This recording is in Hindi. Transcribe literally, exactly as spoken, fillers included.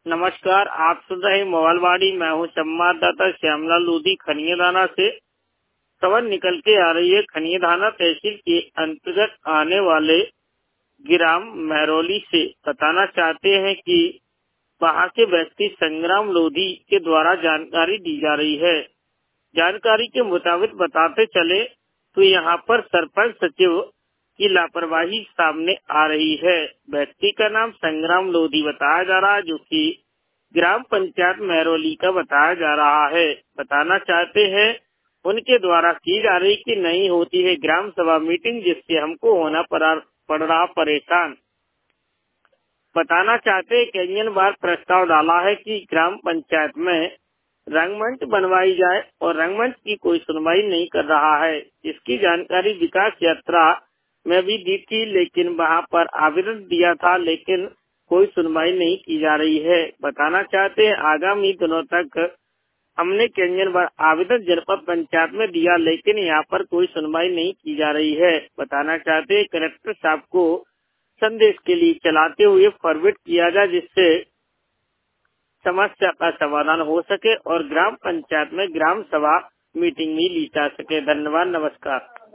नमस्कार, आप सुन रहे मोबाइलवाड़ी। मैं हूँ संवाददाता श्यामलाल लोधी खनियादाना से। खबर निकल के आ रही है खनियादाना तहसील के अंतर्गत आने वाले ग्राम महरौली से। बताना चाहते हैं कि वहाँ के व्यक्ति संग्राम लोधी के द्वारा जानकारी दी जा रही है। जानकारी के मुताबिक बताते चले तो यहाँ पर सरपंच सचिव की लापरवाही सामने आ रही है। व्यक्ति का नाम संग्राम लोधी बताया जा रहा है, जो कि ग्राम पंचायत महरौली का बताया जा रहा है। बताना चाहते हैं उनके द्वारा की जा रही कि नहीं होती है ग्राम सभा मीटिंग, जिससे हमको होना पड़ रहा परेशान। बताना चाहते हैं कई बार प्रस्ताव डाला है कि ग्राम पंचायत में रंगमंच बनवाई जाए और रंगमंच की कोई सुनवाई नहीं कर रहा है। इसकी जानकारी विकास यात्रा में भी दी थी, लेकिन वहाँ पर आवेदन दिया था, लेकिन कोई सुनवाई नहीं की जा रही है। बताना चाहते हैं आगामी दिनों तक हमने कई बार आवेदन जनपद पंचायत में दिया, लेकिन यहाँ पर कोई सुनवाई नहीं की जा रही है। बताना चाहते हैं कलेक्टर साहब को संदेश के लिए चलाते हुए फॉरवर्ड किया जाए, जिससे समस्या का समाधान हो सके और ग्राम पंचायत में ग्राम सभा मीटिंग भी ली जा सके। धन्यवाद, नमस्कार।